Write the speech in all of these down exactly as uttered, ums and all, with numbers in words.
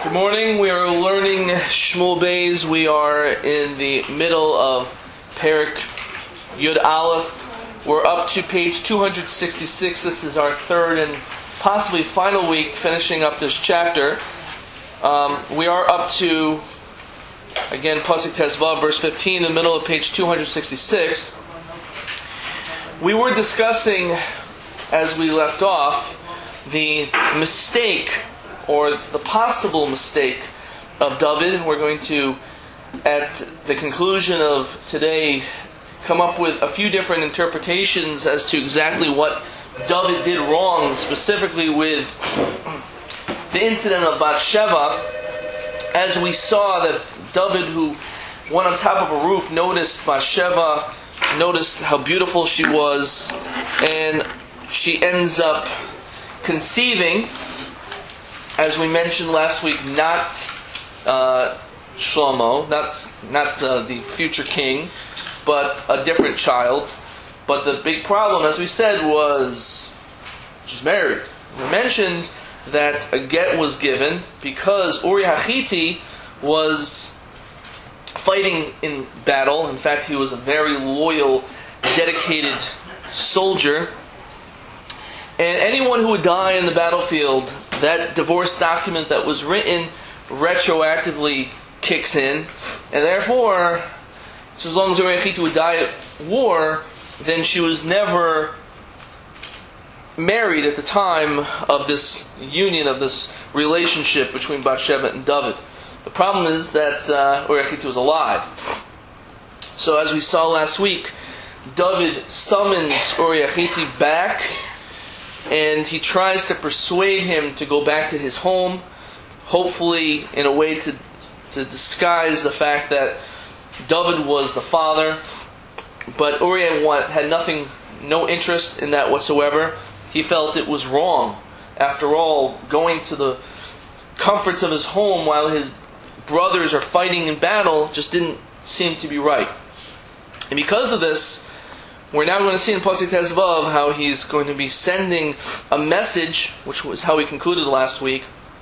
Good morning. We are learning Shmuel Beis. We are in the middle of Perek Yud Aleph. We're up to page two hundred sixty-six. This is our third and possibly final week finishing up this chapter. Um, we are up to, again, Pasuk Tezvav, verse fifteen, in the middle of page two hundred sixty-six. We were discussing, as we left off, the mistake or the possible mistake of David. We're going to, at the conclusion of today, come up with a few different interpretations as to exactly what David did wrong, specifically with the incident of Bathsheba. As we saw that David, who went on top of a roof, noticed Bathsheba, noticed how beautiful she was, and she ends up conceiving, as we mentioned last week, not uh, Shlomo, not not uh, the future king, but a different child. But the big problem, as we said, was she's married. We mentioned that a get was given because Uriah Hittite was fighting in battle. In fact, he was a very loyal, dedicated soldier. And anyone who would die in the battlefield, that divorce document that was written retroactively kicks in. And therefore, so as long as Uriah Hittite would die at war, then she was never married at the time of this union, of this relationship between Bathsheba and David. The problem is that uh, Uriah Hittite was alive. So as we saw last week, David summons Uriah Hittite back, and he tries to persuade him to go back to his home, hopefully in a way to to disguise the fact that David was the father. But Uriah had nothing, no interest in that whatsoever. He felt it was wrong. After all, going to the comforts of his home while his brothers are fighting in battle just didn't seem to be right. And because of this, we're now going to see in Pasuk Tezvav how he's going to be sending a message, which was how we concluded last week,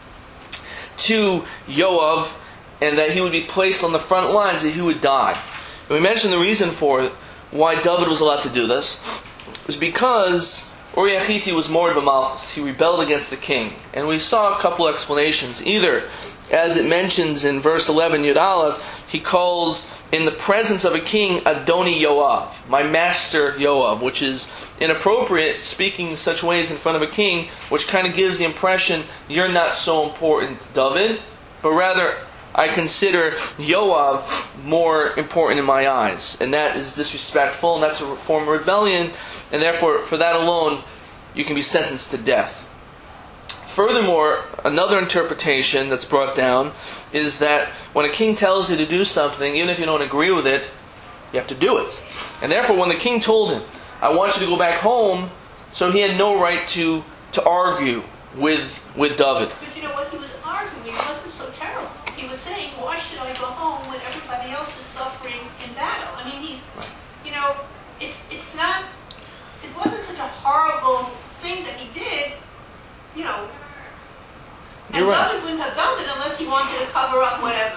to Yoav, and that he would be placed on the front lines, that he would die. And we mentioned the reason for it, why David was allowed to do this, was because Uriah Hittite was Mord b'Malchus. He rebelled against the king. And we saw a couple explanations. Either, as it mentions in verse eleven, Yud Aleph, he calls, in the presence of a king, Adoni Yoav, my master Yoav, which is inappropriate, speaking in such ways in front of a king, which kind of gives the impression, you're not so important, David, but rather, I consider Yoav more important in my eyes. And that is disrespectful, and that's a form of rebellion, and therefore, for that alone, you can be sentenced to death. Furthermore, another interpretation that's brought down is that when a king tells you to do something, even if you don't agree with it, you have to do it. And therefore, when the king told him, I want you to go back home, so he had no right to, to argue with, with David. But you know what he was arguing wasn't so terrible. He was saying, why should I go home when everybody else is suffering in battle? I mean, he's, you know, it's it's not, it wasn't such a horrible thing that he did, you know. And You're right. David wouldn't have done it unless he wanted to cover up whatever.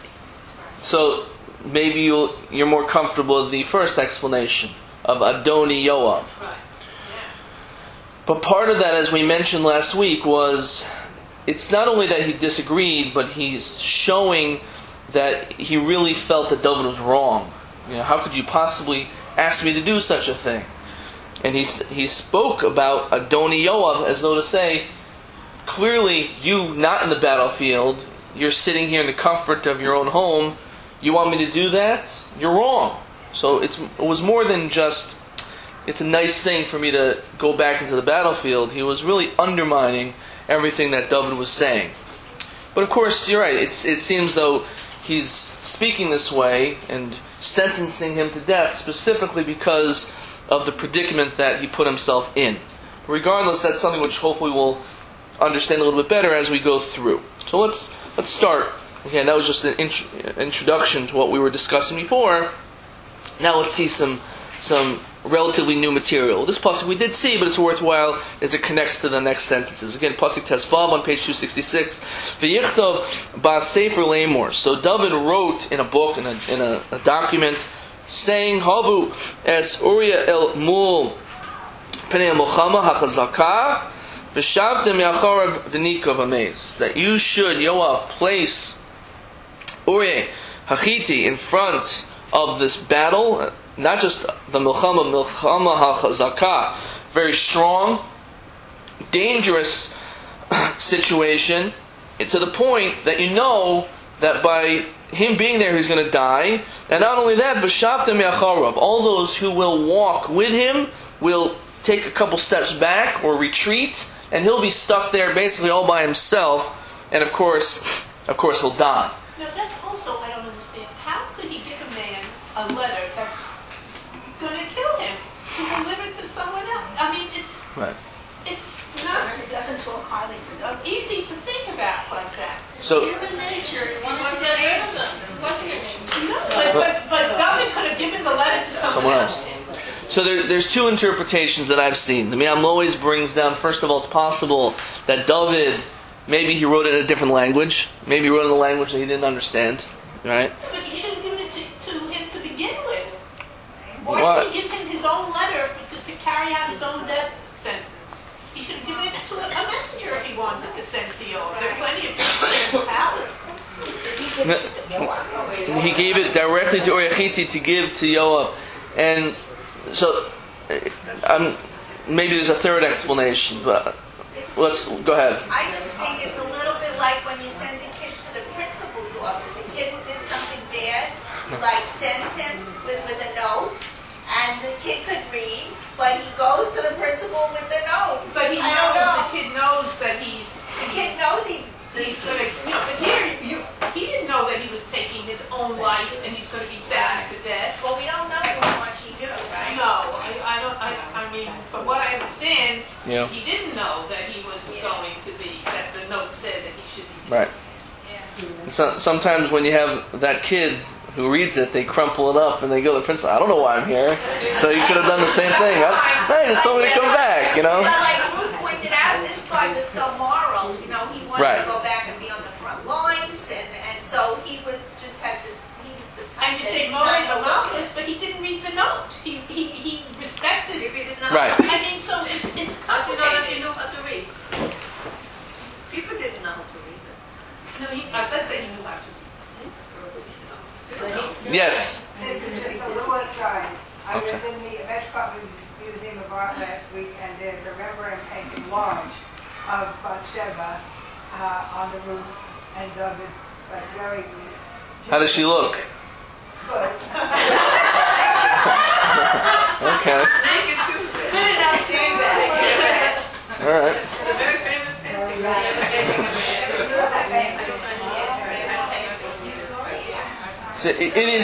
So maybe you'll, you're more comfortable with the first explanation of Adoni Yoav. Right. Yeah. But part of that, as we mentioned last week, was it's not only that he disagreed, but he's showing that he really felt that David was wrong. You know, how could you possibly ask me to do such a thing? And he he spoke about Adoni Yoav as though to say, clearly you not in the battlefield, you're sitting here in the comfort of your own home, you want me to do that? You're wrong. So it's it was more than just, it's a nice thing for me to go back into the battlefield. He was really undermining everything that David was saying. But of course, you're right, it's, it seems though he's speaking this way and sentencing him to death specifically because of the predicament that he put himself in. Regardless, that's something which hopefully we'll understand a little bit better as we go through. So let's let's start. Again, that was just an int- introduction to what we were discussing before. Now let's see some some relatively new material. This pasuk we did see, but it's worthwhile as it connects to the next sentences. Again, pasuk Tesvav on page two sixty-six. V'yichtov ba'sefer le'emor. So David wrote in a book, in a, in a, a document, saying, Havu es Uriah el mul penei milchama hachazaka v'shavtem yachorav v'nikov amez. That you should, Yoav, place Uriah Hachiti in front of this battle, not just the milchama, milchama hachazaka, very strong, dangerous situation, to the point that you know that by him being there he's going to die. And not only that, v'shavtem yacharav, all those who will walk with him will take a couple steps back or retreat, and he'll be stuck there basically all by himself, and of course, of course he'll die. Now that's also, I don't understand. How could he give a man a letter that's going to kill him to deliver it to someone else? I mean, it's Right. it's not It doesn't talk highly for David. easy to think about like that. So, Human nature, he wanted to get rid of them. It wasn't it? No, but, but, but David could have given the letter to someone, someone else. So there, there's two interpretations that I've seen. The Me'am always brings down, first of all, it's possible that David, maybe he wrote it in a different language. Maybe he wrote it in a language that he didn't understand. Right? But you should have given it to, to him to begin with. Why What? did he give him his own letter to, to carry out his own death sentence? He should have given it to a, a messenger if he wanted to send to you. There are plenty of people in the palace. He gave it directly to Uriah Hachiti to give to Yoav. And so, um, maybe there's a third explanation, but let's go ahead. I just think it's a little bit like when you send a kid to the principal's office. A kid who did something bad, you like send him with, with a note, and the kid could read, but he goes to the principal with the note. But he I knows, don't know. the kid knows that he's, The kid knows he. he's going to, you know, but here, you, he didn't know that he was taking his own life and he's going to be sentenced to death. Well, we don't know how much he knew, right? No, I, I don't, I, I mean, from what I understand, Yeah. he didn't know that he was Yeah. going to be, that the note said that he should be. Right. Yeah. So, sometimes when you have that kid who reads it, they crumple it up and they go to the principal. I don't know why I'm here. So you could have done the same thing. Huh? Hey, just told me to come back, you know? But like Ruth pointed out, this guy was so moral. You know, he wanted Right. to go back and be on the front lines, and, and so he was just had this. He was the type And you that say it's moral not no Malchus, but he didn't read the note. He he, he respected it. He did not. Right. I mean, so it, it's How do you know that complicated. he knew how to read? People didn't know how to read it. No, he, uh, let's say he knew how to. Yes. This is just a little aside. I Okay. was in the Metcalf Museum of Art last week, and there's a Rembrandt painting large of Bathsheba uh, on the roof, and David, like very How does she look? good. Okay. Naked too. Good enough saying that. All right. It's a very famous painting. So it, it is.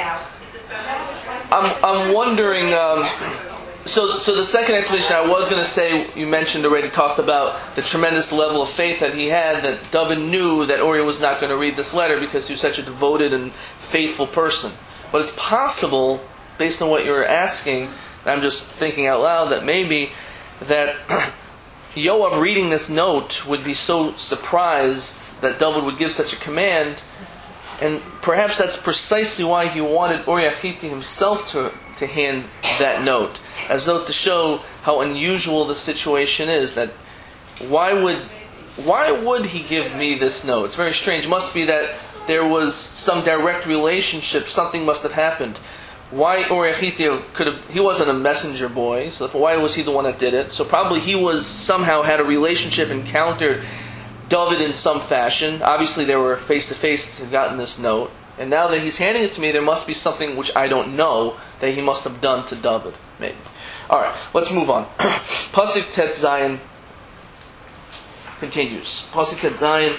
I'm I'm wondering. Um, so so the second explanation I was going to say, you mentioned already, talked about the tremendous level of faith that he had. That David knew that Uriah was not going to read this letter because he was such a devoted and faithful person. But it's possible, based on what you're asking, and I'm just thinking out loud, that maybe that Yoav reading this note would be so surprised that David would give such a command. And perhaps that's precisely why he wanted Uriah Hachiti himself to, to hand that note, as though to show how unusual the situation is. That why would why would he give me this note? It's very strange. It must be that there was some direct relationship. Something must have happened. Why Uriah Hachiti could have? He wasn't a messenger boy, so why was he the one that did it? So probably he was somehow had a relationship, encountered David in some fashion. Obviously they were face to face, had gotten this note. And now that he's handing it to me, there must be something which I don't know that he must have done to David. Maybe. Alright, let's move on. Pasuk Tet Zayin continues. Pasuk Tet Zayin.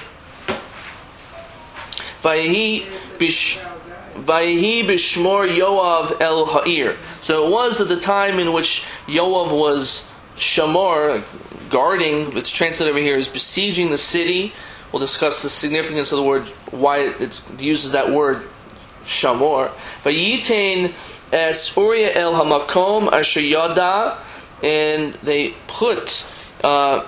Vayehi bish Vayehi bishmor Yoav el ha'ir. So it was at the time in which Yoav was shamor, guarding, it's translated over here as besieging the city. We'll discuss the significance of the word, why it uses that word Shamor. Vayitain es Uriah el hamakom asher yada, and they put uh,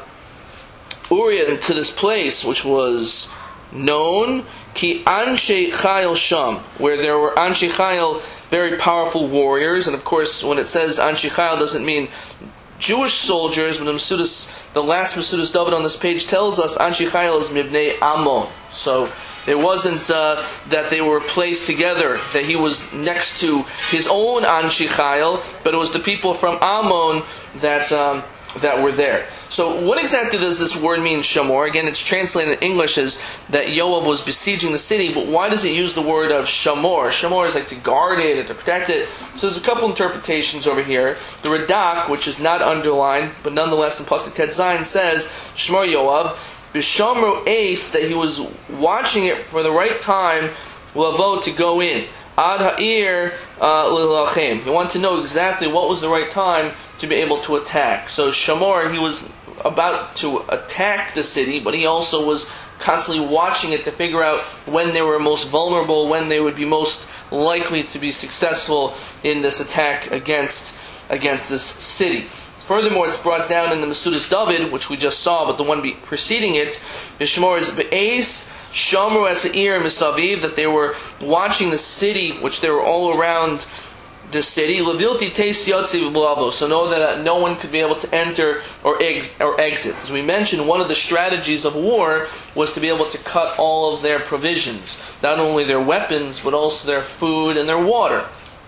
Uriah into this place which was known, ki anshe chayil sham, where there were anshe chayil, very powerful warriors. And of course, when it says anshe chayil, doesn't mean Jewish soldiers, but the Mesudus, the last Mesudus David on this page tells us anshe chayil is mibnei Ammon. So it wasn't uh, that they were placed together, that he was next to his own anshe chayil, but it was the people from Ammon that um, that were there. So what exactly does this word mean, Shamor? Again, it's translated in English as that Yoav was besieging the city, but why does it use the word of Shamor? Shamor is like to guard it, or to protect it. So there's a couple interpretations over here. The Radak, which is not underlined, but nonetheless in Pasuk Tet Zayin, says, Shmor Yoav, B'shamro Ace, that he was watching it for the right time, Lavo, to go in. Ad ha'ir l'lachem. He wanted to know exactly what was the right time to be able to attack. So Shamor, he was about to attack the city, but he also was constantly watching it to figure out when they were most vulnerable, when they would be most likely to be successful in this attack against against this city. Furthermore, it's brought down in the Mesudus David, which we just saw, but the one be preceding it, B'shmor is Be'ez, Shamru Esa'ir Misaviv, that they were watching the city, which they were all around the city. Levilti Teis Yotzi V'Blavo, so know that no one could be able to enter or, ex- or exit. As we mentioned, one of the strategies of war was to be able to cut all of their provisions, not only their weapons, but also their food and their water.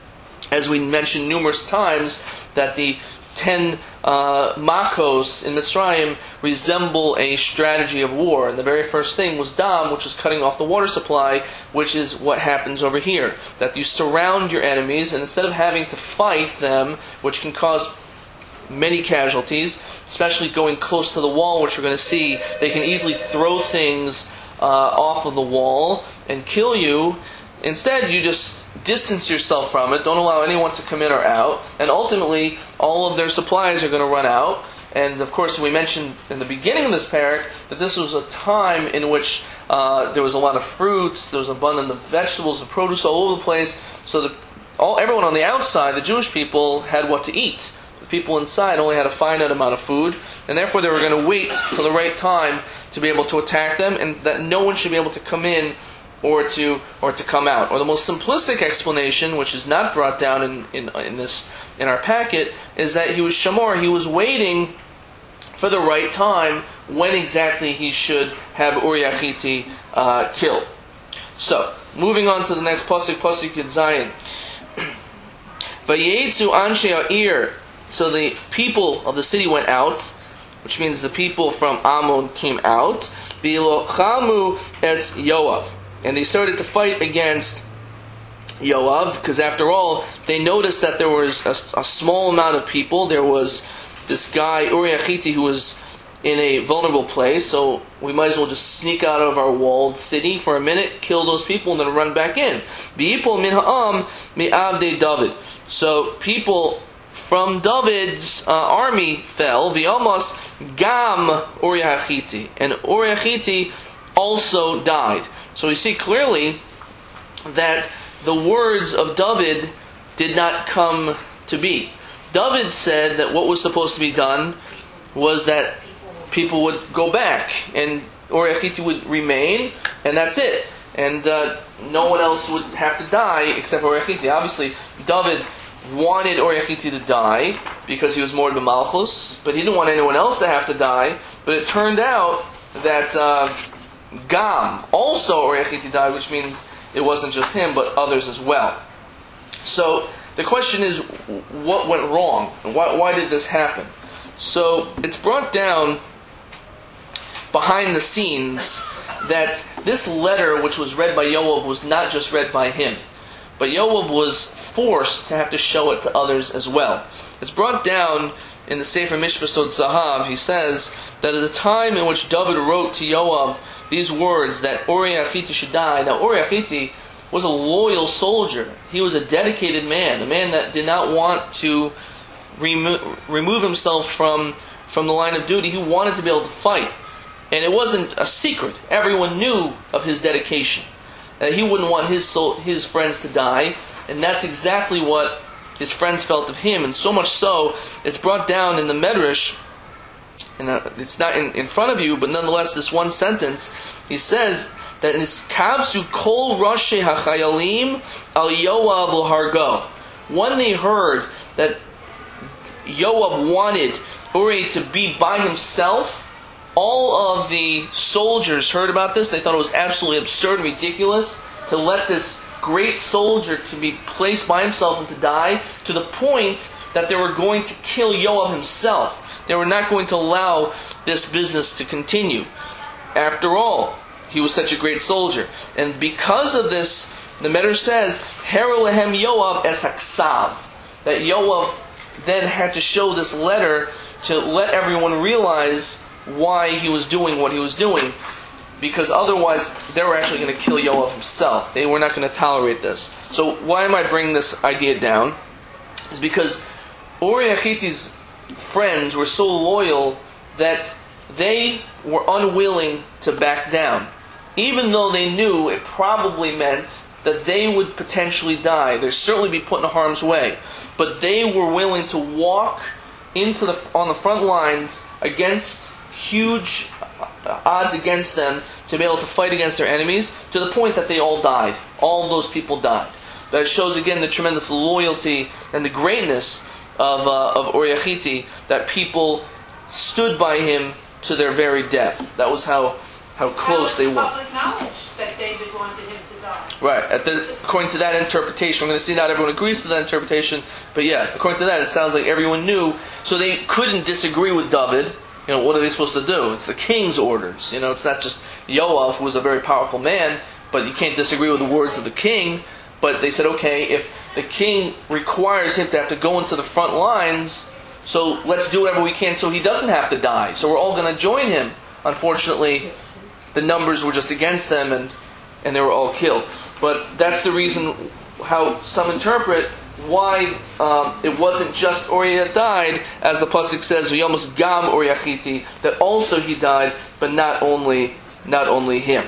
As we mentioned numerous times, that the ten uh, makos in Mitzrayim resemble a strategy of war. And the very first thing was dam, which is cutting off the water supply, which is what happens over here. That you surround your enemies, and instead of having to fight them, which can cause many casualties, especially going close to the wall, which we're going to see, they can easily throw things uh, off of the wall and kill you. Instead, you just distance yourself from it, don't allow anyone to come in or out, and ultimately all of their supplies are going to run out. And of course, we mentioned in the beginning of this parak that this was a time in which uh, there was a lot of fruits, there was abundance of vegetables and produce all over the place, so that all everyone on the outside, the Jewish people, had what to eat. The people inside only had a finite amount of food, and therefore they were going to wait for the right time to be able to attack them, and that no one should be able to come in or to or to come out. Or the most simplistic explanation, which is not brought down in, in, in this in our packet, is that he was Shamor, he was waiting for the right time when exactly he should have Uriah Hitti uh, killed. So, moving on to the next pasuk, pasuk Yud Zayin. Vayetzu anshe ha'ir. So the people of the city went out, which means the people from Ammon came out. V'lochamu es Yoav. And they started to fight against Yoav, because after all, they noticed that there was a, a small amount of people. There was this guy, Uriah Hitti, who was in a vulnerable place, so we might as well just sneak out of our walled city for a minute, kill those people, and then run back in. V'yipol min ha'am mi'avdei David. So people from David's uh, army fell. V'yamos gam Uriah Hitti. And Uriah Hitti also died. So we see clearly that the words of David did not come to be. David said that what was supposed to be done was that people would go back and Uriah Hitti would remain, and that's it. And uh, no one else would have to die except for Uriah Hitti. Obviously, David wanted Uriah Hitti to die because he was Mord b'Malchus, but he didn't want anyone else to have to die. But it turned out that Uh, Gam, also Uriah Hitti died, which means it wasn't just him, but others as well. So the question is, what went wrong? Why, why did this happen? So it's brought down behind the scenes that this letter, which was read by Yoav, was not just read by him, but Yoav was forced to have to show it to others as well. It's brought down in the Sefer Mishpasot Zahav. He says that at the time in which David wrote to Yoav these words that Uriah Hitti should die. Now Uriah Hitti was a loyal soldier. He was a dedicated man, a man that did not want to remo- remove himself from, from the line of duty. He wanted to be able to fight. And it wasn't a secret. Everyone knew of his dedication. that he wouldn't want his soul, his friends to die, and that's exactly what his friends felt of him, and so much so, it's brought down in the Medrash, and it's not in, in front of you, but nonetheless, this one sentence, he says that Niskavzu kol rashi hachayalim al Yoav l'hargo. When they heard that Yoav wanted Uri to be by himself, all of the soldiers heard about this. They thought it was absolutely absurd and ridiculous to let this great soldier to be placed by himself and to die, to the point that they were going to kill Yoav himself. They were not going to allow this business to continue. After all, he was such a great soldier. And because of this, the Medrash says, Hera lehem Yoav es haksav, that Yoav then had to show this letter to let everyone realize why he was doing what he was doing, because otherwise they were actually going to kill Yoav himself. They were not going to tolerate this. So why am I bringing this idea down? It's because Uri Achiti's friends were so loyal that they were unwilling to back down, even though they knew it probably meant that they would potentially die. They'd certainly be put in harm's way. But they were willing to walk into the on the front lines against huge odds against them to be able to fight against their enemies, to the point that they all died. All those people died. That shows again the tremendous loyalty and the greatness of uh, of Uri Achiti, that people stood by him to their very death. That was how how close they were. Public knowledge that David wanted him to die. Right. At the, according to that interpretation, we're going to see not everyone agrees to that interpretation, but yeah, according to that, it sounds like everyone knew, so they couldn't disagree with David. You know, what are they supposed to do? It's the king's orders. You know, it's not just Yoav, who was a very powerful man, but you can't disagree with the words of the king. But they said, okay, if the king requires him to have to go into the front lines, so let's do whatever we can so he doesn't have to die. So we're all going to join him. Unfortunately, the numbers were just against them, and, and they were all killed. But that's the reason how some interpret why um, it wasn't just Uri that died, as the pasuk says, "V'yomus gam Uri Achiti," that also he died, but not only not only him.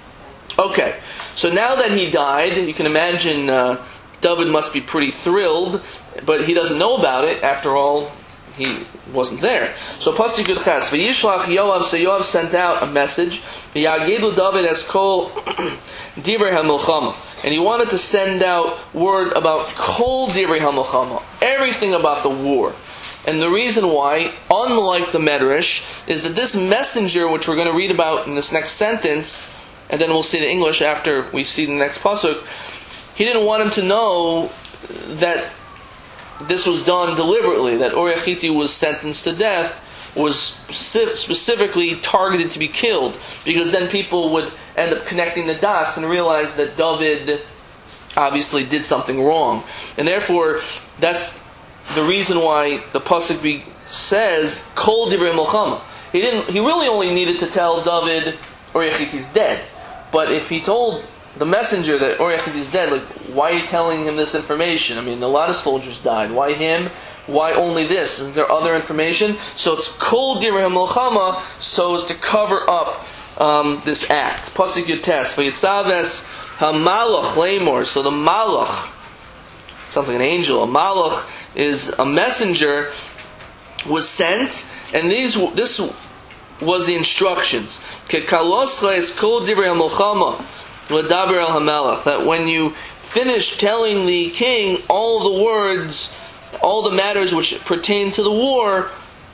Okay, so now that he died, you can imagine uh, David must be pretty thrilled, but he doesn't know about it. After all, he wasn't there. So pasuk Yud Ches, V'yishlach Yoav. So Yoav sent out a message. V'yagidu David es kol divrei hamilchama. And he wanted to send out word about kol divrei hamilchama, everything about the war. And the reason why, unlike the Medrash, is that this messenger, which we're going to read about in this next sentence, and then we'll see the English after we see the next pasuk, he didn't want him to know that this was done deliberately, that Uri Achiti was sentenced to death, was specifically targeted to be killed, because then people would end up connecting the dots and realize that David obviously did something wrong. And therefore, that's the reason why the pasuk be, says Kol Divrei Milchama. He didn't. He really only needed to tell David Uri Achiti's dead. But if he told the messenger that Uri Achiti's dead, like, why are you telling him this information? I mean, a lot of soldiers died. Why him? Why only this? Is there other information? So it's Kol Divrei Milchama, so as to cover up um, this act. Pasuk Yotes, V'yitzaves HaMalach Lemor. So the Malach sounds like an angel. A Malach is a messenger, was sent, and these this was the instructions. Kekalos leis Kol Divrei Milchama L'daber El HaMelech. That when you finish telling the king all the words, all the matters which pertain to the war,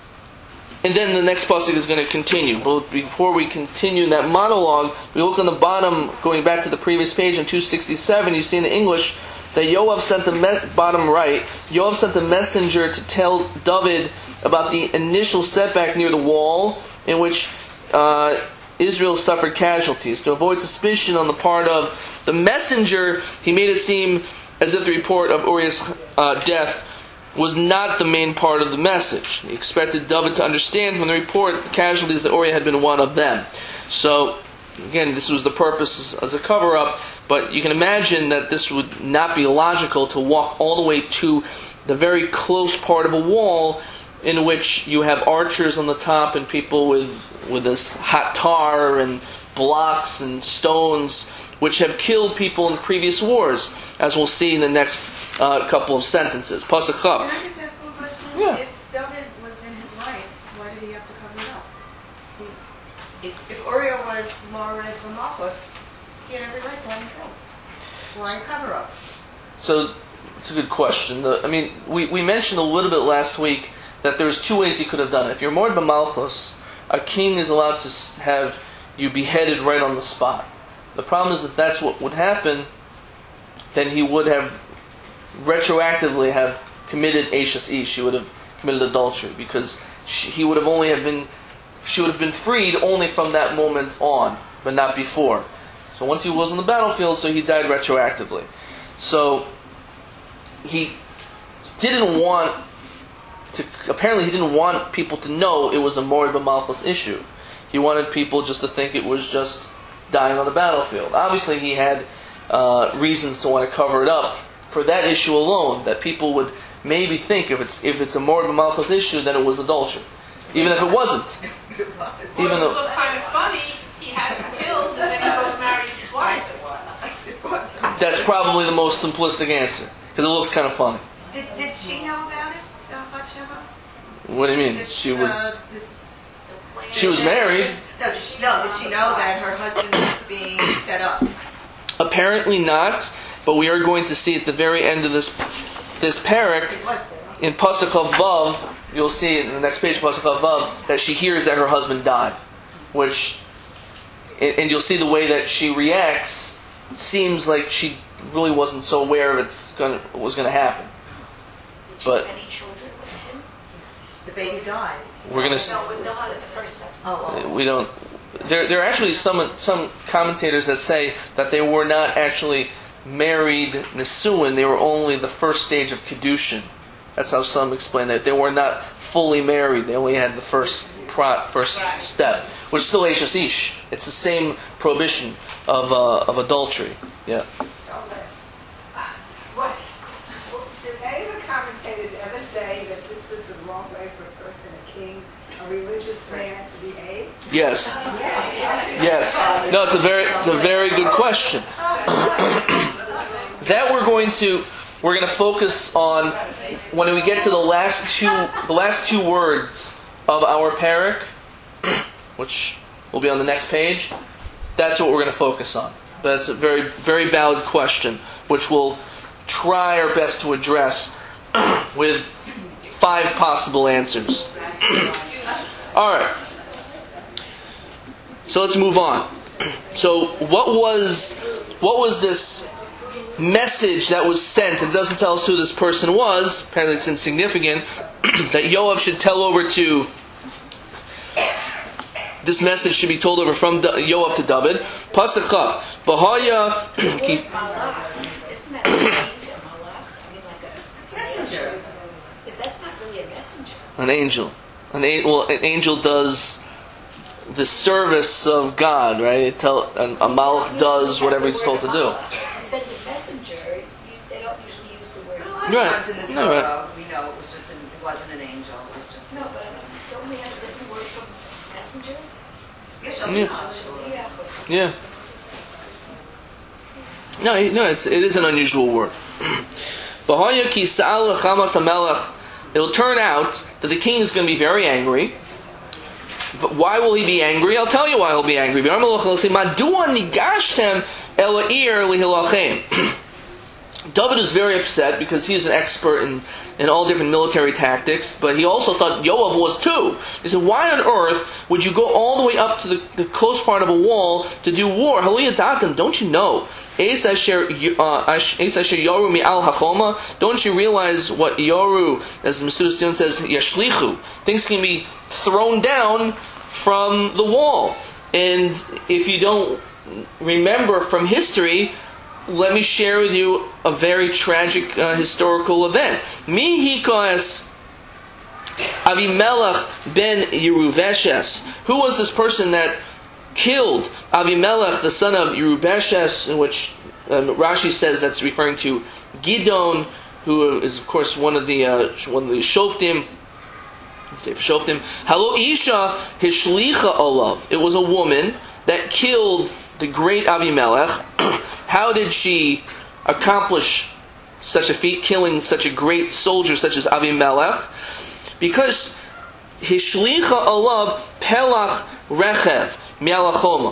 and then the next pasuk is going to continue. But before we continue that monologue, we look on the bottom, going back to the previous page in two sixty-seven, you see in the English that Yoav sent the me- bottom right, Yoav sent the messenger to tell David about the initial setback near the wall, in which uh, Israel suffered casualties. To avoid suspicion on the part of the messenger, he made it seem as if the report of Uriah's uh, death was not the main part of the message. He expected David to understand from the report the casualties that Uriah had been one of them. So, again, this was the purpose as a cover-up, but you can imagine that this would not be logical to walk all the way to the very close part of a wall in which you have archers on the top and people with with this hot tar and blocks and stones, which have killed people in previous wars, as we'll see in the next uh, couple of sentences. Pasuk Chav. Can I just ask a question? Yeah. If David was in his rights, why did he have to cover it up? He, if, if Uriah was Mored B'Malchut, he had every right to have him killed. Why cover up? So, it's a good question. The, I mean, we, we mentioned a little bit last week that there's two ways he could have done it. If you're Mored B'Malchus, a king is allowed to s- have you beheaded right on the spot. The problem is, if that's what would happen, then he would have retroactively have committed Eishes Ish. He would have committed adultery, because she, he would have only have been, she would have been freed only from that moment on, but not before. So once he was on the battlefield, so he died retroactively. So he didn't want to, apparently he didn't want people to know it was a Mored B'Malchus issue. He wanted people just to think it was just dying on the battlefield. Obviously he had uh, reasons to want to cover it up for that issue alone, that people would maybe think if it's if it's a Mored B'Malchus issue, then it was adultery. Even if it wasn't. Or Even it though would look kind of funny, he has him killed, and then he goes marry his wife. that's probably the most simplistic answer, because it looks kind of funny. Did, did she know about it, uh, Bathsheba? What do you mean? This, She was Uh, this, she was married. no, did she know? Did she know that her husband was being set up? Apparently not, but we are going to see at the very end of this this parak, It was there. in Pasuk Vav, you'll see in the next page, Pasuk Vav, that she hears that her husband died, which, and you'll see the way that she reacts seems like she really wasn't so aware of it's gonna what was going to happen. But Any children with him? The baby dies. we're going to. No, no, that was the first husband. Oh, well. We don't. There, there are actually some some commentators that say that they were not actually married Nisuin; they were only the first stage of kedushin. That's how some explain that. They were not fully married; they only had the first pro, first step, which is still Eishes Ish. It's the same prohibition of uh, of adultery. Yeah. What? Did any of the commentators ever say that this was the wrong way for a person, a king, a religious man to behave? Yes. Yes. No, it's a very it's a very good question. That we're going to we're going to focus on when we get to the last two the last two words of our parak, which will be on the next page. That's what we're going to focus on. That's a very very valid question, which we'll try our best to address with five possible answers. All right. So let's move on. So what was what was this message that was sent? It doesn't tell us who this person was. Apparently it's insignificant. That Yoav should tell over to... This message should be told over from Yoav to David. Pasuk Chav. V'haya... Isn't that an angel, Malach? I mean, like a Messenger. Is that's not really a messenger? An angel. An, a- well, an angel does the service of God, right? It tell, a, a malach does whatever he's told to do. Instead of messenger, you, they don't usually use the word. A lot of Right. times in the No, right. Torah, we know it was just an, it wasn't an angel. It was just No, but I mean, don't we have a different word from messenger? yes, Yeah. yeah. Yeah. Yeah. No, no, it's, it is an unusual word. V'haya ki sa'al chamas hamelech. It'll turn out that the king is going to be very angry. But why will he be angry? I'll tell you why he'll be angry. David is very upset because he is an expert in, in all different military tactics, but he also thought Yoav was too. He said, why on earth would you go all the way up to the, the close part of a wall to do war? Don't you know? Don't you realize what Yoru, as Masuda Sion says, Yashlichu, things can be thrown down from the wall. And if you don't remember from history, let me share with you a very tragic uh, historical event. Mihi koes Avimelech ben Yerubeshes. Who was this person that killed Avimelech, the son of Yerubeshes, in which um, Rashi says that's referring to Gidon, who is of course one of the uh, one of the Shoftim. Sefer Shoftim. Halo Isha Hishlicha Olav. It was a woman that killed the great Avimelech. How did she accomplish such a feat, killing such a great soldier such as Avimelech? Because Hishlicha Olav Pelach Rechev Mialachoma.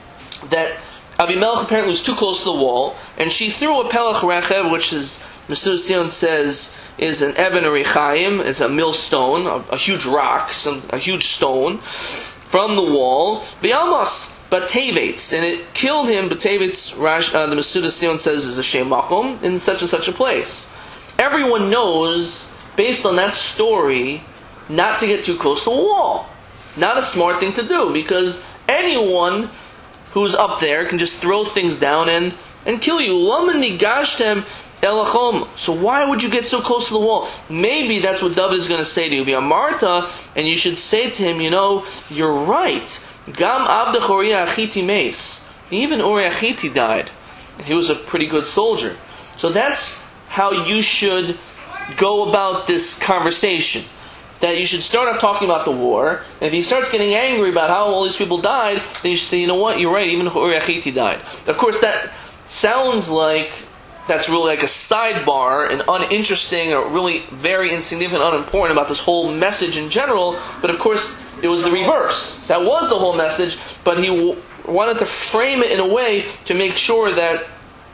That Avimelech apparently was too close to the wall, and she threw a Pelach Rechev, which is, Mesudas Sion says, is an Eben Arichaim, it's a millstone, a, a huge rock, some, a huge stone, from the wall. V'almas Batevetz, and it killed him. Batevetz, uh, the Mesudas Sion says, is a Shem Makom, in such and such a place. Everyone knows, based on that story, not to get too close to the wall. Not a smart thing to do, because anyone who's up there can just throw things down and, and kill you. Laman nigashtem elachom. So why would you get so close to the wall? Maybe that's what David is going to say to you. Be a Martha, and you should say to him, you know, you're right. Gam abdach Uriah Achiti meis. Even Uriah Achiti died. He was a pretty good soldier. So that's how you should go about this conversation. That you should start off talking about the war, and if he starts getting angry about how all these people died, then you should say, you know what, you're right, even Uriah Achiti died. Of course, that sounds like that's really like a sidebar and uninteresting or really very insignificant, unimportant about this whole message in general, but of course, it was the reverse. That was the whole message, but he w- wanted to frame it in a way to make sure that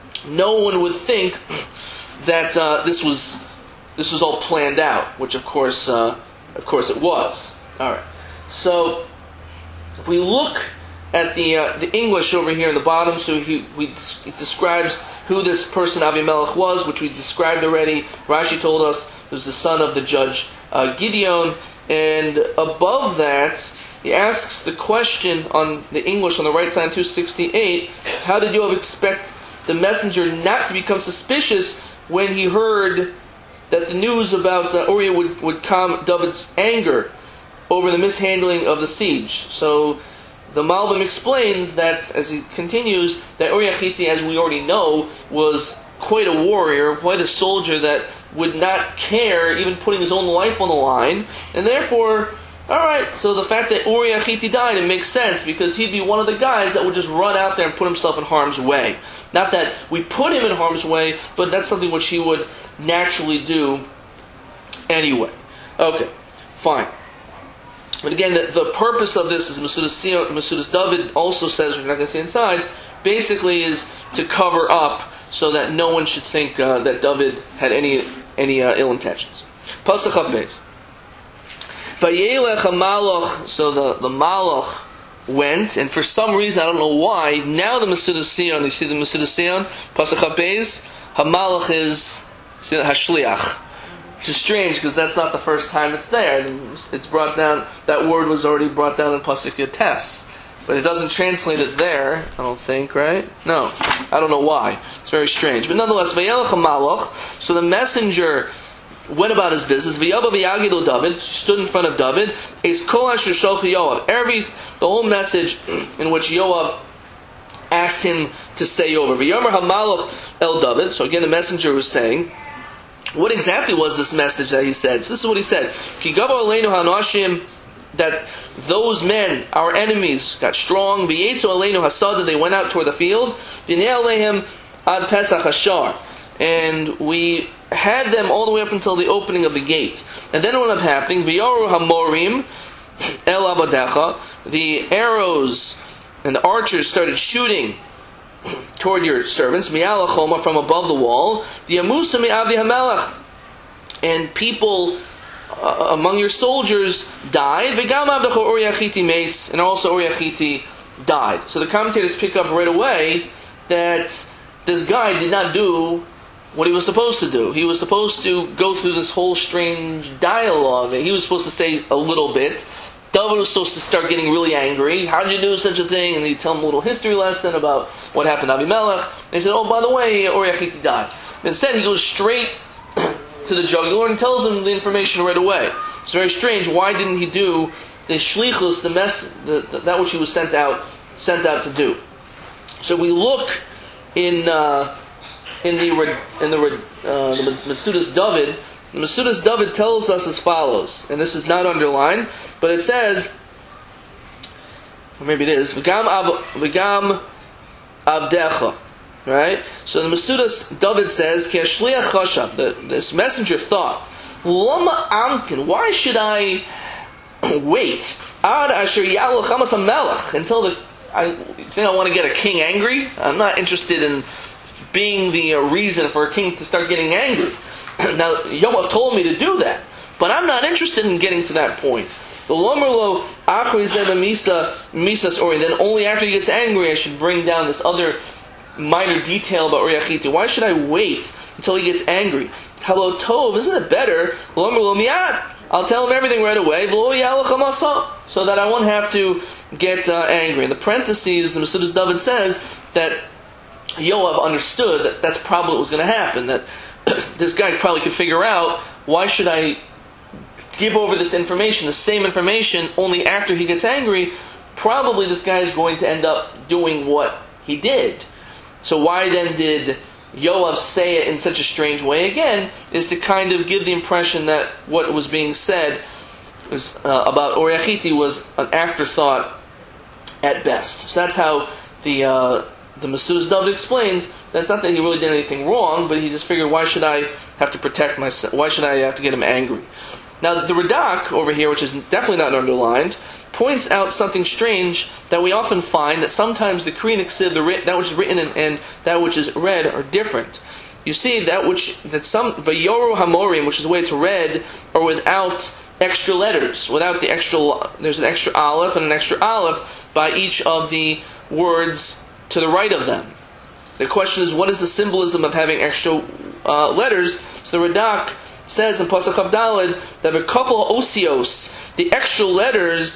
no one would think that uh, this was this was all planned out, which of course uh, Of course it was. Alright. So, if we look at the uh, the English over here in the bottom, so he, we, it describes who this person Avimelech was, which we described already. Rashi told us it was the son of the judge uh, Gideon. And above that, he asks the question on the English on the right side, two sixty-eight, how did Yoav expect the messenger not to become suspicious when he heard that the news about uh, Uriah would, would calm David's anger over the mishandling of the siege. So the Malbim explains that, as he continues, that Uriah Achiti, as we already know, was quite a warrior, quite a soldier that would not care, even putting his own life on the line. And therefore, alright, so the fact that Uriah Achiti died, it makes sense, because he'd be one of the guys that would just run out there and put himself in harm's way. Not that we put him in harm's way, but that's something which he would naturally do anyway. Okay, fine. But again, the, the purpose of this is Mesudas Mesudas David also says, we're not going to see inside, basically is to cover up so that no one should think uh, that David had any any uh, ill intentions. Pasuk Beis. Vayelech HaMalach, so the, the Malach went, and for some reason, I don't know why, now the Mesudas Sion, you see the Mesudas Sion, Pasuk HaBeis, HaMalach is Hashliach. Which is strange, because that's not the first time it's there. It's brought down, that word was already brought down in Pasuk Yates. But it doesn't translate it there, I don't think, right? No. I don't know why. It's very strange. But nonetheless, Vayelech HaMalach, so the messenger went about his business. V'yaba v'yagidu David, stood in front of David. Is kol asher shalcha Yoav. Every, the whole message in which Yoav asked him to say over. V'yomer HaMalach el David. So again, the messenger was saying, what exactly was this message that he said? So this is what he said. Ki gava aleinu ha'anoshim, that those men, our enemies, got strong. V'yetzu aleinu hasada, they went out toward the field. V'nei aleihim ad pesach hashar. And we had them all the way up until the opening of the gate. And then what ended up happening, V'yoru hamorim el abadecha, the arrows and the archers started shooting toward your servants, mi'alachoma, from above the wall, the amusa mi'avi hamelach, and people uh, among your soldiers died, v'gam avdecha Uriah Achiti meis, and also Uriah Achiti died. So the commentators pick up right away that this guy did not do what he was supposed to do. He was supposed to go through this whole strange dialogue. He was supposed to say a little bit. David was supposed to start getting really angry. How did you do such a thing? And he'd tell him a little history lesson about what happened to Avimelech. And he said, oh, by the way, Uriah Achiti died. Instead, he goes straight to the jugular and tells him the information right away. It's very strange. Why didn't he do the shlichus, the mess, the, the, that which he was sent out, sent out to do? So we look in uh, in the in the uh, the Mesudas David, the Masudas David tells us as follows, and this is not underlined, but it says, or maybe it is, V'gam av- v'gam avdecha, right? So the Masudas David says, Ki hashliach chashav, the this messenger thought, Lama amtin, why should I wait ad asher yalu chamas hamelech, until the I think I want to get a king angry? I'm not interested in being the uh, reason for a king to start getting angry. Now, Yoav told me to do that, but I'm not interested in getting to that point. The Lomerlo Misa Misas Ori, then only after he gets angry I should bring down this other minor detail about Oriachiti. Why should I wait until he gets angry? Hello Tov, isn't it better? Lomerlo Miyat. I'll tell him everything right away, so that I won't have to get uh, angry. In the parentheses, the Masudas David says that Yoav understood that that's probably what was going to happen, that this guy probably could figure out, why should I give over this information, the same information, only after he gets angry? Probably this guy is going to end up doing what he did. So why then did Yoav say it in such a strange way again, is to kind of give the impression that what was being said was, uh, about Oriachiti was an afterthought at best. So that's how the uh, the Masudas David explains that it's not that he really did anything wrong, but he just figured, why should I have to protect myself? Why should I have to get him angry? Now the Radak over here, which is definitely not underlined, points out something strange that we often find, that sometimes the Kriya Ksiv, the that which is written and, and that which is read are different. You see that which that some Vayoru Hamorim, which is the way it's read, are without extra letters, without the extra. There's an extra aleph and an extra aleph by each of the words to the right of them. The question is, what is the symbolism of having extra uh, letters? So the Radak says in Pasuk Chav Daled that a couple of osios, the extra letters,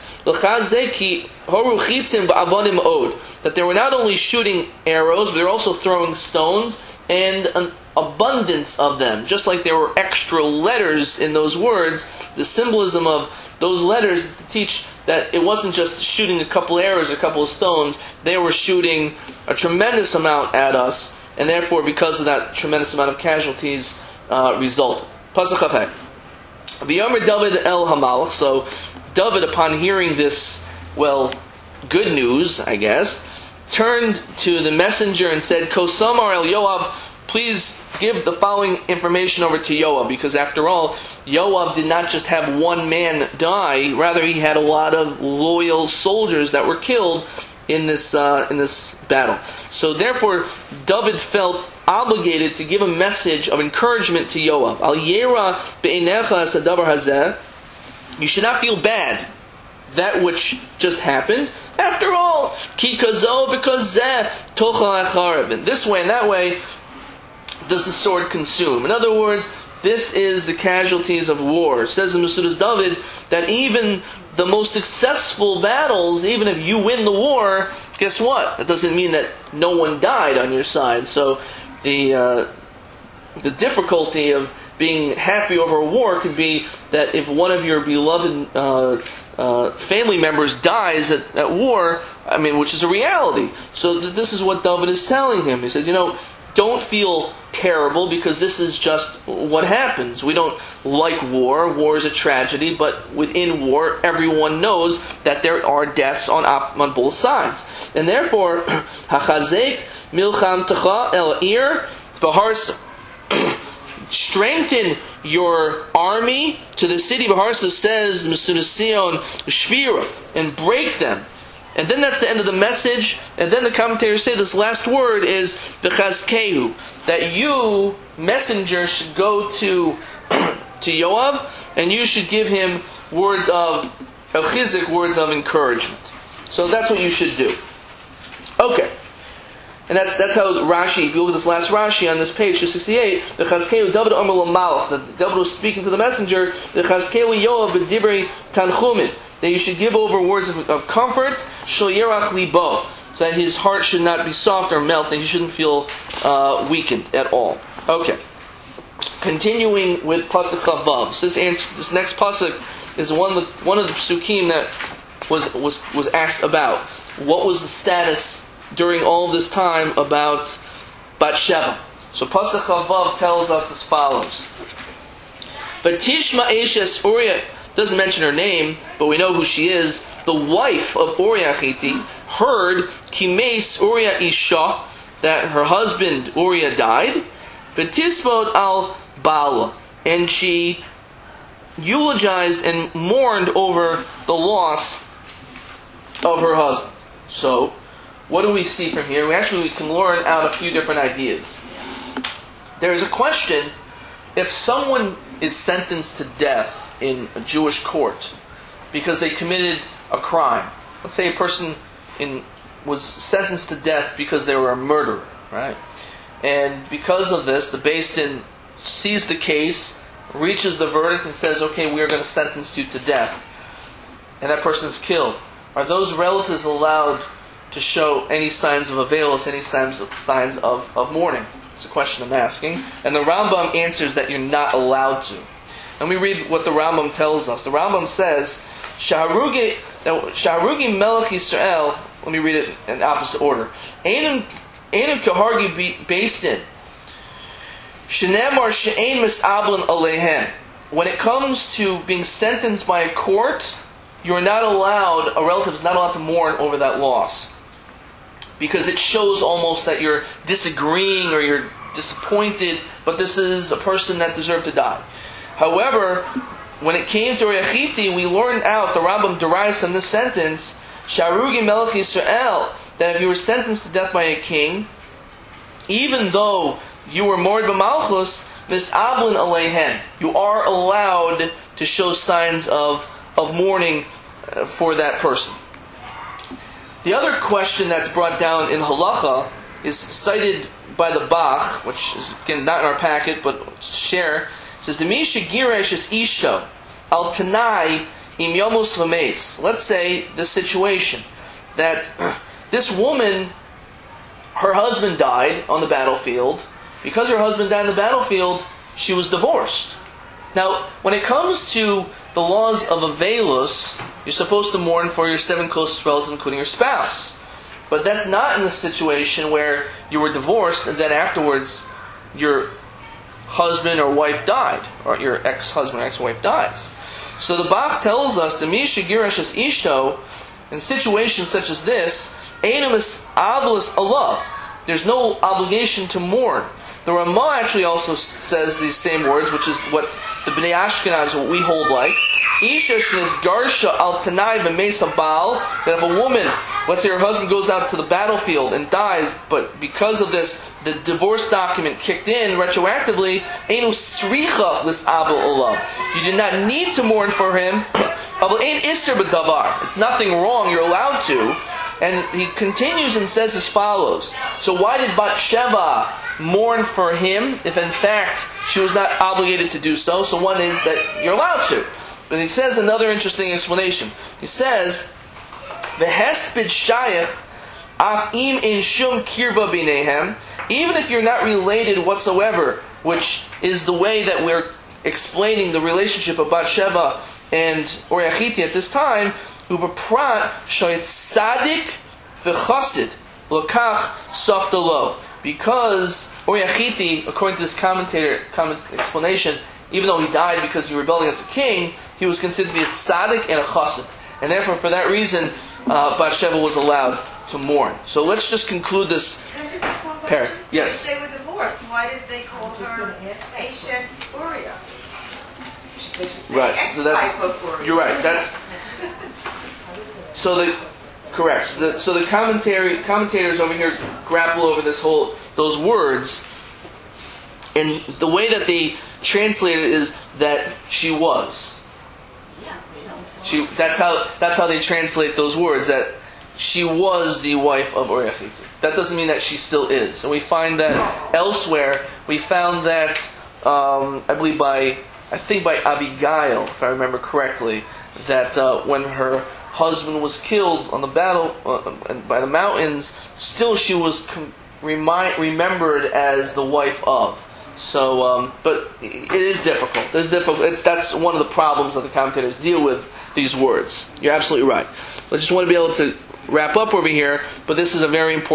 that they were not only shooting arrows, but they were also throwing stones, and an abundance of them. Just like there were extra letters in those words, the symbolism of those letters is to teach that it wasn't just shooting a couple arrows, a couple of stones, they were shooting a tremendous amount at us, and therefore because of that tremendous amount of casualties uh, resulted. Pasuk Chafei. V'yomer David el Hamalach. So David, upon hearing this, well, good news, I guess, turned to the messenger and said, Kosamar el Yoav, please give the following information over to Yoav, because after all, Yoav did not just have one man die, rather he had a lot of loyal soldiers that were killed in this uh, in this battle. So therefore, David felt obligated to give a message of encouragement to Yoav. Al yera be'einecha sadavar hazeh. You should not feel bad, that which just happened. After all, ki kazo v'kazeh tochal acharib. And this way and that way does the sword consume. In other words, this is the casualties of war. It says in Masudas David that even the most successful battles, even if you win the war, guess what? That doesn't mean that no one died on your side. So the uh, the difficulty of being happy over a war could be that if one of your beloved uh, uh, family members dies at, at war, I mean, which is a reality. So th- this is what David is telling him. He said, you know, don't feel terrible, because this is just what happens. We don't like war. War is a tragedy, but within war, everyone knows that there are deaths on op- on both sides. And therefore, hachazek milcham techa el ir v'harsa. Strengthen your army to the city. V'harsa says Masudas Sion shvira, and break them. And then that's the end of the message. And then the commentators say this last word is v'chazkehu, that you, messenger, should go to to Yoav, and you should give him words of chizik, words of encouragement. So that's what you should do. Okay. And that's that's how Rashi, if you look at this last Rashi on this page, two sixty-eight, v'chazkehu David omer lo malach, that David was speaking to the messenger, v'chazkehu Yoav b'divrei tanchumin, that you should give over words of, of comfort, shel yerach libo, so that his heart should not be soft or melt, and he shouldn't feel uh, weakened at all. Okay. Continuing with Pasuk Chavav. So this, answer, this next Pasuk is one of the, one of the Psukim that was, was, was asked about. What was the status during all this time about Bathsheba? So Pasuk Chavav tells us as follows. But Tishma Eshes Uriah doesn't mention her name, but we know who she is. The wife of Uriah Hitti heard Kimes Uriah Isha, that her husband Uriah died. But Tisbod al Bala, and she eulogized and mourned over the loss of her husband. So, what do we see from here? We actually we can learn out a few different ideas. There is a question: if someone is sentenced to death in a Jewish court because they committed a crime, let's say a person in was sentenced to death because they were a murderer, right? And because of this, the Beis Din sees the case, reaches the verdict, and says, "Okay, we are going to sentence you to death," and that person is killed. Are those relatives allowed to show any signs of availus, any signs of, signs of, of mourning? It's a question I'm asking. And the Rambam answers that you're not allowed to. And we read what the Rambam tells us. The Rambam says, Shaharugi Shaharugi Melech Yisrael, let me read it in opposite order. Einem Kahargi Beis Din. Shenemar She'ein Mis'ablin Alehem. When it comes to being sentenced by a court, you are not allowed, a relative is not allowed to mourn over that loss. Because it shows almost that you're disagreeing or you're disappointed, but this is a person that deserved to die. However, when it came to Uriah Hitti, we learned out, the Rambam derives from this sentence, Sharugi Melech Yisrael, that if you were sentenced to death by a king, even though you were mourned b'malchus, mis'ablin aleihen, you are allowed to show signs of, of mourning for that person. The other question that's brought down in halacha is cited by the Bach, which is again not in our packet, but share. It says, "Demi shegiresh is isha al tanai im yomos v'meis." Let's say the situation that this woman, her husband died on the battlefield. Because her husband died on the battlefield, she was divorced. Now, when it comes to the laws of Avelus, you're supposed to mourn for your seven closest relatives, including your spouse. But that's not in the situation where you were divorced and then afterwards your husband or wife died, or your ex-husband or ex-wife dies. So the Bach tells us, the Misha Girish is Ishto, in situations such as this, Einimus Avelus Allah. There's no obligation to mourn. The Ramah actually also says these same words, which is what the Bnei Ashkenaz, what we hold like. Isha sheniz garsha al tanai v'meisa baal. That if a woman, let's say her husband goes out to the battlefield and dies, but because of this, the divorce document kicked in retroactively, einu sricha l's'abel olav. You do not need to mourn for him. Ein iser b'davar. It's nothing wrong. You're allowed to. And he continues and says as follows. So why did Bathsheba mourn for him if in fact she was not obligated to do so? So one is that you're allowed to. But he says another interesting explanation. He says, V'hespid shayach af im in shum kirva binehem. Even if you're not related whatsoever, which is the way that we're explaining the relationship of Bathsheba and Uriah Hitti at this time, Ubaprat shayit sadik v'chasid lokach sofdalo. Because Uriah Hitti, according to this commentator comment, explanation, even though he died because he rebelled against the king, he was considered to be a tzaddik and a chassid. And therefore, for that reason, uh, Bathsheba was allowed to mourn. So let's just conclude this Can I just ask one pair. question? Yes. If they were divorced, why did they call her Eshet Uriah? They should say Right. So that's, ex-wife of Uriah. you're right. That's so the correct. The, so the commentary commentators over here grapple over this whole those words, and the way that they translate it is that she was. She. That's how. That's how they translate those words. That she was the wife of Uriah Hitti. That doesn't mean that she still is. And we find that elsewhere. We found that um, I believe by I think by Abigail, if I remember correctly, that uh, when her husband was killed on the battle uh, by the mountains, still she was com- remind, remembered as the wife of. So, um, but it is difficult. It's difficult. It's, that's one of the problems that the commentators deal with these words. You're absolutely right. I just want to be able to wrap up over here, but this is a very important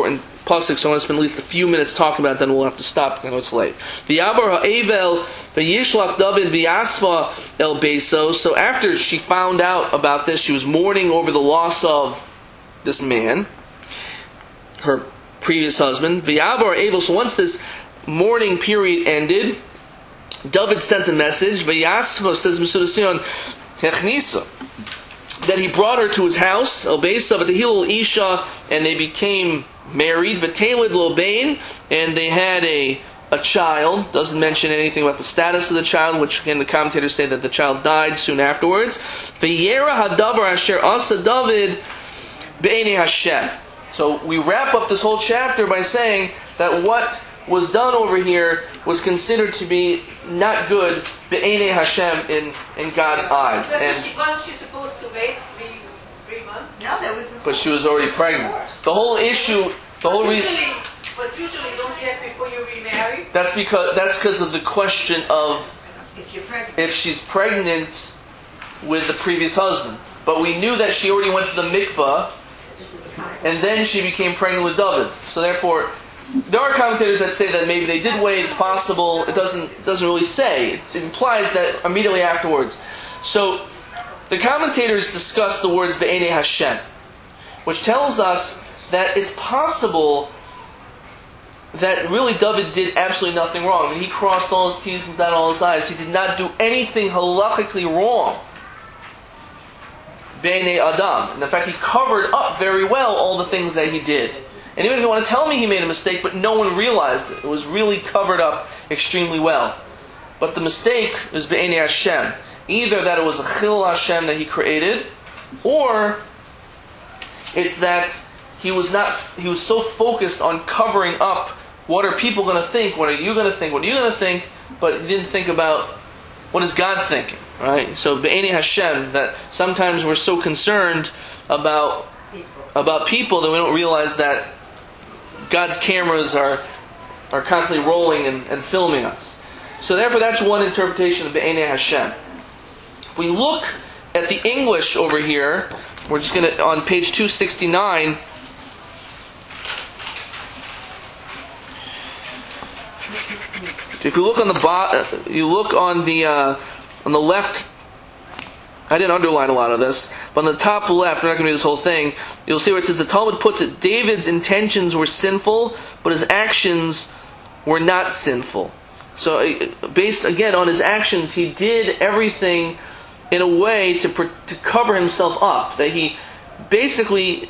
pasuk, so I want to spend at least a few minutes talking about it, then we'll have to stop. I know it's late. V'yabar ha'evel v'yishlach David v'yasva el beso. So after she found out about this, she was mourning over the loss of this man, her previous husband. V'yabar ha'evel. So once this mourning period ended, David sent a message. V'yasva, says Mesuda Sion, hechnisa, that he brought her to his house, El Beisa v'tehilul Isha, and they became married. V'teled lo bain, and they had a a child. Doesn't mention anything about the status of the child, which again the commentators say that the child died soon afterwards. V'yera hadavar asher asa David be'enei Hashem. So we wrap up this whole chapter by saying that what was done over here was considered to be not good be'enei Hashem in in God's eyes. And wasn't she supposed to wait three three months? No, that was. but she was already pregnant. The whole issue, the whole reason. Usually, but usually don't you have before you remarry? That's because that's because of the question of If you're pregnant. if she's pregnant with the previous husband. But we knew that she already went to the mikvah, and then she became pregnant with David. So therefore, there are commentators that say that maybe they did wait. It's possible. It doesn't it doesn't really say. It implies that immediately afterwards. So the commentators discuss the words Be'enei Hashem, which tells us that it's possible that really David did absolutely nothing wrong. I mean, he crossed all his T's and dotted all his I's. He did not do anything halachically wrong. Be'enei Adam. And in fact, he covered up very well all the things that he did. And even if you want to tell me he made a mistake, but no one realized it. It was really covered up extremely well. But the mistake is Be'enei Hashem. Either that it was a Chil Hashem that he created, or it's that he was not. He was so focused on covering up what are people going to think, what are you going to think, what are you going to think, but he didn't think about what is God thinking, right? So Be'enei Hashem, that sometimes we're so concerned about about people that we don't realize that God's cameras are are constantly rolling and, and filming us. So therefore, that's one interpretation of Be'enei Hashem. If we look at the English over here, we're just going to, on page two sixty-nine, if you look on the bo- you look on the uh, on the left, I didn't underline a lot of this, but on the top left, we're not going to read this whole thing, you'll see where it says, the Talmud puts it, David's intentions were sinful, but his actions were not sinful. So based, again, on his actions, he did everything in a way to to cover himself up. That he basically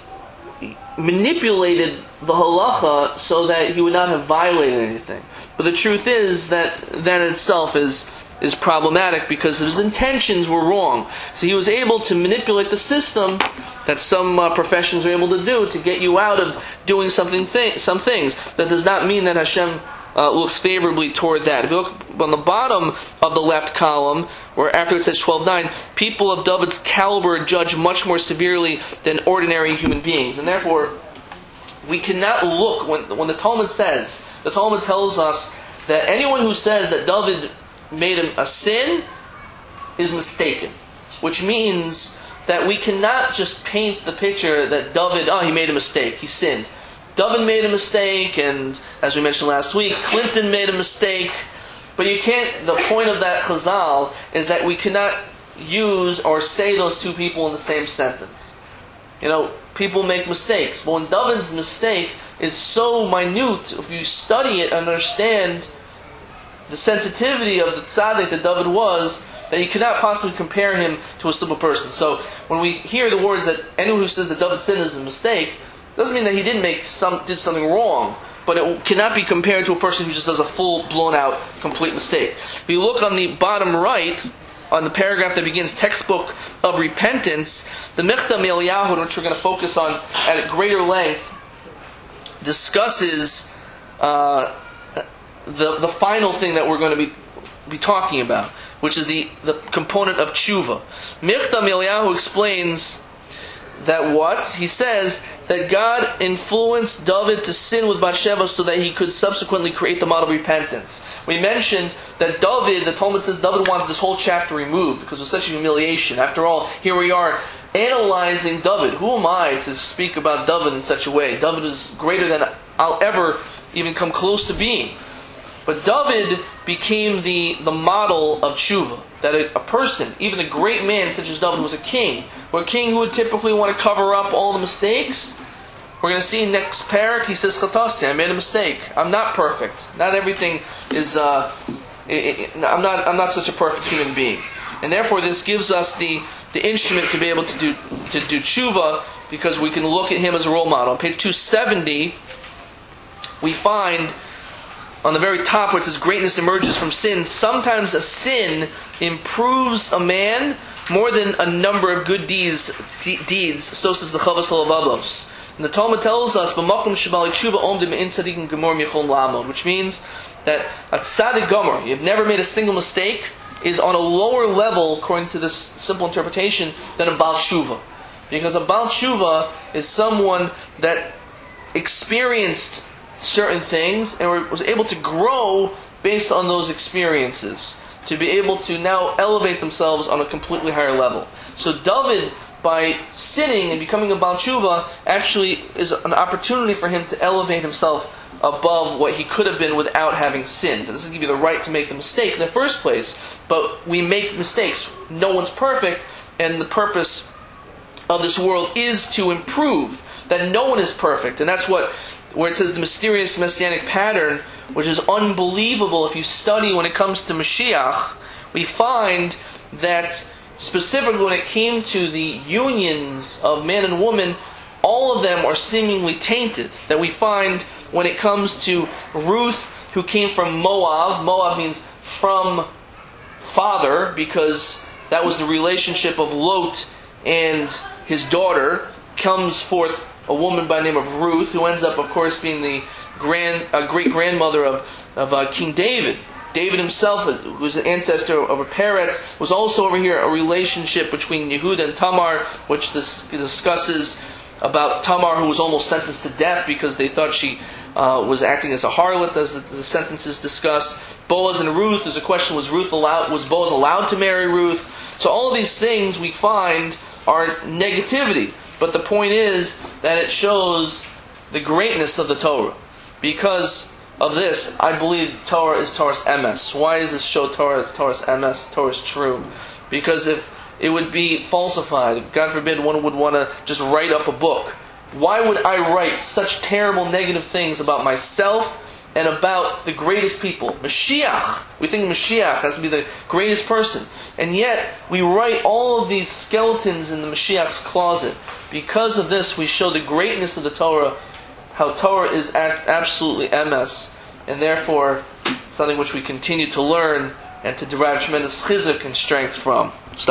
manipulated the halacha so that he would not have violated anything. But the truth is that that in itself is is problematic because his intentions were wrong. So he was able to manipulate the system that some uh, professions are able to do to get you out of doing something th- some things. That does not mean that Hashem Uh, looks favorably toward that. If you look on the bottom of the left column, where after it says twelve nine, people of David's caliber judge much more severely than ordinary human beings. And therefore, we cannot look, when, when the Talmud says, the Talmud tells us that anyone who says that David made a, a sin is mistaken. Which means that we cannot just paint the picture that David, oh, he made a mistake, he sinned. David made a mistake, and as we mentioned last week, Clinton made a mistake. But you can't, the point of that chazal is that we cannot use or say those two people in the same sentence. You know, people make mistakes. But when David's mistake is so minute, if you study it and understand the sensitivity of the tzaddik that David was, that you cannot possibly compare him to a simple person. So when we hear the words that anyone who says that David sinned is a mistake, doesn't mean that he didn't make some did something wrong, but it cannot be compared to a person who just does a full, blown out, complete mistake. If you look on the bottom right, on the paragraph that begins textbook of repentance, the Michtam Eliyahu, which we're going to focus on at a greater length, discusses uh, the the final thing that we're going to be be talking about, which is the the component of tshuva. Michtam Eliyahu explains that what? He says that God influenced David to sin with Bathsheba so that he could subsequently create the model of repentance. We mentioned that David, the Talmud says David wanted this whole chapter removed because it was such a humiliation. After all, here we are analyzing David. Who am I to speak about David in such a way? David is greater than I'll ever even come close to being. But David became the, the model of tshuva. That a, a person, even a great man such as David, was a king. Or a king who would typically want to cover up all the mistakes. We're going to see next parak, he says, Chatasi, I made a mistake. I'm not perfect. Not everything is, uh, it, it, I'm not I'm not such a perfect human being. And therefore this gives us the, the instrument to be able to do to do tshuva, because we can look at him as a role model. On page two seventy, we find on the very top where it says greatness emerges from sin. Sometimes a sin improves a man more than a number of good deeds. deeds. So says the Chavos HaLevavos. And the Talmud tells us, "B'makom shebali tshuva omdim in tzadikim gemor michol la'amod," which means that a tzaddik gomer, you've never made a single mistake, is on a lower level, according to this simple interpretation, than a Baal Tshuva. Because a Baal Tshuva is someone that experienced certain things and was able to grow based on those experiences, to be able to now elevate themselves on a completely higher level. So David, by sinning and becoming a Baal Tshuva, actually is an opportunity for him to elevate himself above what he could have been without having sinned. This doesn't give you the right to make the mistake in the first place, but we make mistakes. No one's perfect, and the purpose of this world is to improve. That no one is perfect, and that's what, where it says the mysterious messianic pattern, which is unbelievable if you study when it comes to Mashiach. We find that specifically when it came to the unions of man and woman, all of them are seemingly tainted. That we find when it comes to Ruth, who came from Moab. Moab means from father, because that was the relationship of Lot and his daughter. Comes forth a woman by the name of Ruth, who ends up, of course, being the grand, uh, great-grandmother of, of uh, King David. David himself, who is an ancestor of Peretz, was also over here a relationship between Yehuda and Tamar, which this discusses about Tamar, who was almost sentenced to death because they thought she uh, was acting as a harlot, as the, the sentences discuss. Boaz and Ruth, there's a question, was Ruth allowed, was Boaz allowed to marry Ruth? So all of these things we find are negativity. But the point is that it shows the greatness of the Torah. Because of this, I believe Torah is Torah's M S. Why does this show Torah is Torah's M S? Torah is true. Because if it would be falsified, if God forbid one would want to just write up a book, why would I write such terrible negative things about myself and about the greatest people? Mashiach. We think Mashiach has to be the greatest person. And yet, we write all of these skeletons in the Mashiach's closet. Because of this, we show the greatness of the Torah, how Torah is absolutely M S, and therefore something which we continue to learn and to derive tremendous chizuk and strength from.